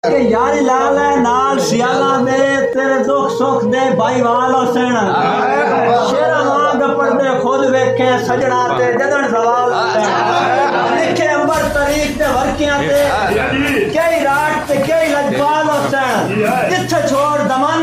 के यारी लाल है नाल सियाला दे तेरे दुख सुख दे भाई वाल हुसैन शेरा मांग पड़दे खुद वेखे सजना ते जदन सवाल लिखे अंबर तरीक ते वर्कियां ते कई रात ते कई लजपाल हुसैन जिथे छोड़ दमन